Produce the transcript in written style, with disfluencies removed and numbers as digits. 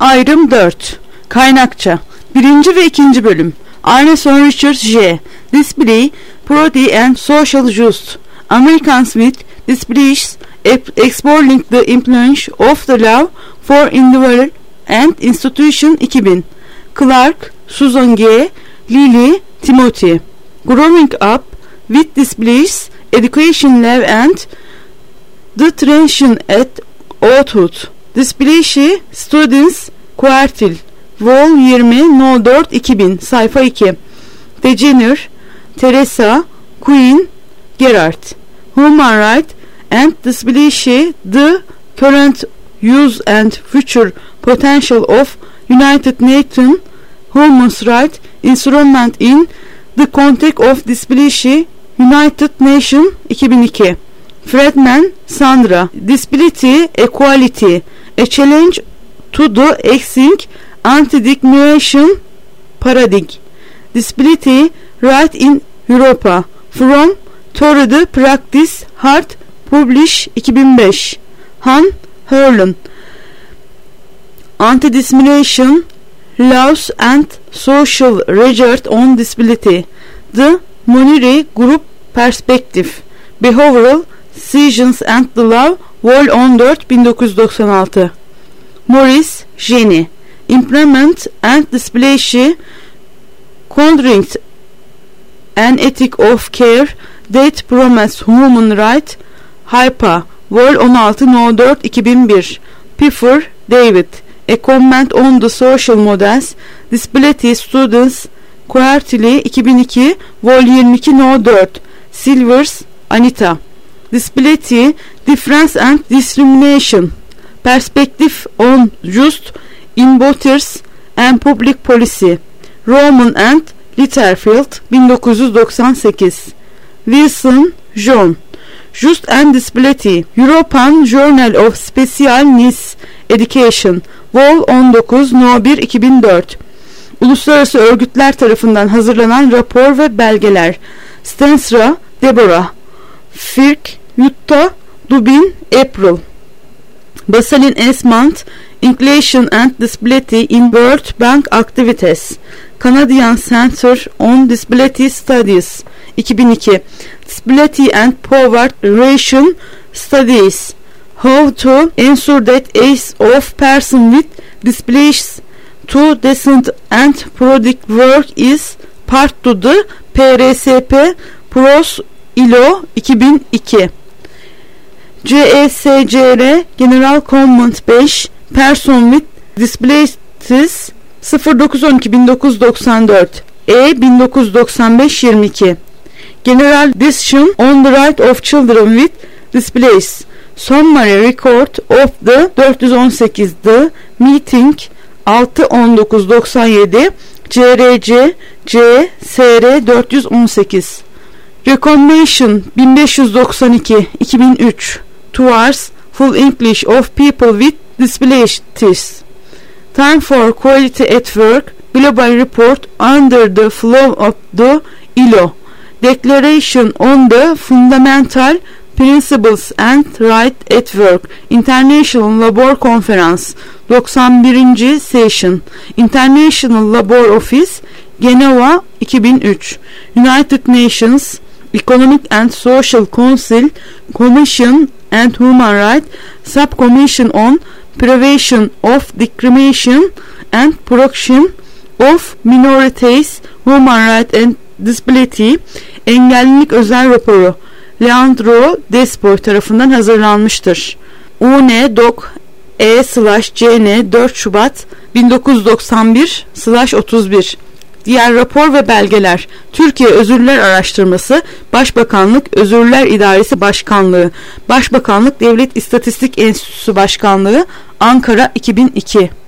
Ayrım 4. Kaynakça 1. ve 2. bölüm. Arneson Richard J. Display, Property and Social Justice. Americans with Displays Exploring the Influence of the Law for Individual and Institution 2000. Clark, Susan G. Lily, Timothy. Growing Up with Displays, Education Law and the Transition at Adulthood. Display Students Quartile. Vol 20 No 4 2000 sayfa 2. Degener, Teresa, Queen, Gerard. Human Rights and Display The Current Use and Future Potential of United Nations Human Rights Instrument in the Context of Display United Nations 2002. Friedman, Sandra. Disability Equality, A Challenge to the Existing Anti-Discrimination Paradigm. Disability Right in Europa. From Theory Practice Hart, Publish 2005. Han Herlen. Anti-Discrimination Laws and Social Regard on Disability. The Moneri Group Perspective. Behavioral Science and the Law, Vol 14 1996. Morris, Jenny. Implement and Display Conduct an Ethic of Care That Promotes Human Rights, HYPA, Vol 16 No 4 2001. Piffer, David. A Comment on the Social Models, Disability Students Quarterly 2002, Vol 22 No 4. Silvers, Anita. Disability, Difference and Discrimination, Perspective on Just in Voters and Public Policy. Roman and Litterfield 1998. Wilson, John. Just and Disability, European Journal of Special Needs Education, Vol 19 No 1 2004. Uluslararası örgütler tarafından hazırlanan rapor ve belgeler. Stensra, Deborah. Firk, Utah, Dubin, April. Baselin Esmond, Inclusion and Disability in World Bank Activities. Canadian Center on Disability Studies 2002. Disability and Poverty Relation Studies. How to ensure that ace of person with disabilities to decent and productive work is part to the PRSP Pros ILO 2002. CESCR General Comment 5 Person with Disabilities 0912-1994 1995-22 General Decision on the Right of Children with Disabilities Summary Record of the 418'the Meeting 6-1997 CRC CSR 418 Recommendation 1592 2003 Towards Full English of People with Disabilities. Time for Quality at Work Global Report Under the Flow of the ILO Declaration on the Fundamental Principles and Right at Work International Labour Conference 91. Session International Labour Office Geneva 2003 United Nations Economic and Social Council Commission and Human Rights Subcommission on Prevention of Discrimination and Protection of Minorities Human Rights and Disability Engellilik Özel Raporu Leandro Despoy tarafından hazırlanmıştır. UN.doc E/CN 4 Şubat 1991/31 Diğer rapor ve belgeler Türkiye Özürler Araştırması Başbakanlık Özürler İdaresi Başkanlığı Başbakanlık Devlet İstatistik Enstitüsü Başkanlığı Ankara 2002